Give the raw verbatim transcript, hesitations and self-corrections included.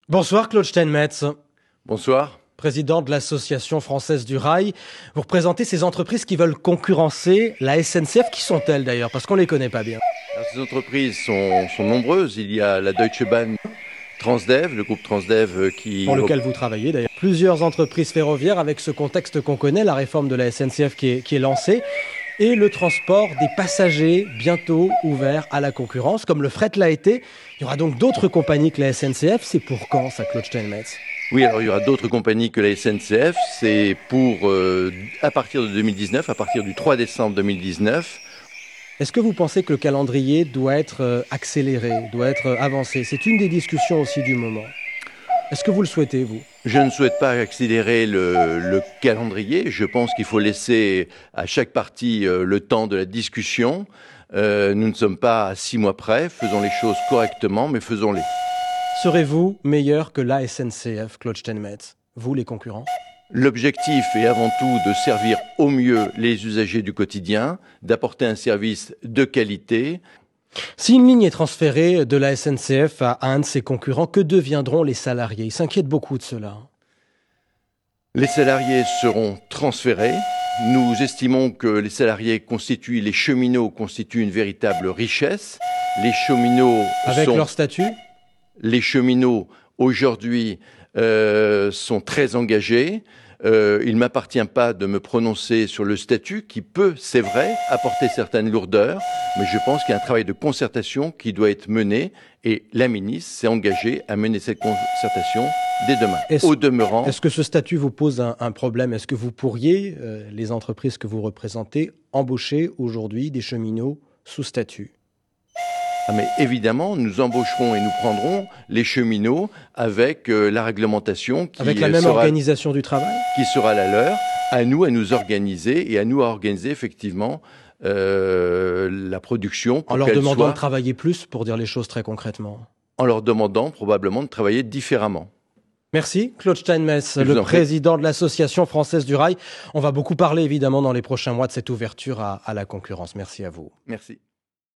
Bonsoir Claude Steinmetz, Bonsoir. président de l'Association française du rail. Vous représentez ces entreprises qui veulent concurrencer la S N C F. Qui sont-elles d'ailleurs? Parce qu'on ne les connaît pas bien. Alors, ces entreprises sont, sont nombreuses. Il y a la Deutsche Bahn, Transdev, le groupe Transdev qui... Pour lequel vous travaillez d'ailleurs. Plusieurs entreprises ferroviaires avec ce contexte qu'on connaît, la réforme de la S N C F qui est, qui est lancée. Et le transport des passagers bientôt ouvert à la concurrence, comme le fret l'a été. Il y aura donc d'autres compagnies que la S N C F. C'est pour quand ça, Claude Steinmetz? Oui, alors il y aura d'autres compagnies que la S N C F. C'est pour, euh, à partir de deux mille dix-neuf, à partir du trois décembre deux mille dix-neuf. Est-ce que vous pensez que le calendrier doit être euh, accéléré, doit être euh, avancé? C'est une des discussions aussi du moment. Est-ce que vous le souhaitez, vous? Je ne souhaite pas accélérer le, le calendrier. Je pense qu'il faut laisser à chaque partie euh, le temps de la discussion. Euh, nous ne sommes pas à six mois près. Faisons les choses correctement, mais faisons-les. Serez-vous meilleur que la S N C F, Claude Steinmetz, vous les concurrents? L'objectif est avant tout de servir au mieux les usagers du quotidien, d'apporter un service de qualité. Si une ligne est transférée de la S N C F à un de ses concurrents, que deviendront les salariés? Ils s'inquiètent beaucoup de cela. Les salariés seront transférés. Nous estimons que les salariés constituent, les cheminots constituent une véritable richesse. Les cheminots Avec sont, leur statut? les cheminots aujourd'hui euh, sont très engagés. Euh, il ne m'appartient pas de me prononcer sur le statut qui peut, c'est vrai, apporter certaines lourdeurs, mais je pense qu'il y a un travail de concertation qui doit être mené et la ministre s'est engagée à mener cette concertation dès demain. Est-ce, Au demeurant, est-ce que ce statut vous pose un, un problème? Est-ce que vous pourriez, euh, les entreprises que vous représentez, embaucher aujourd'hui des cheminots sous statut? ah mais évidemment, nous embaucherons et nous prendrons les cheminots avec euh, la réglementation qui, Avec la même sera, organisation du travail? qui sera la leur, à nous à nous organiser et à nous à organiser effectivement euh, la production. Pour En leur qu'elle demandant soit, de travailler plus, pour dire les choses très concrètement. en leur demandant probablement de travailler différemment. Merci Claude Steinmetz, Je vous le en prie. président de l'Association française du rail. On va beaucoup parler évidemment dans les prochains mois de cette ouverture à, à la concurrence. Merci à vous. Merci.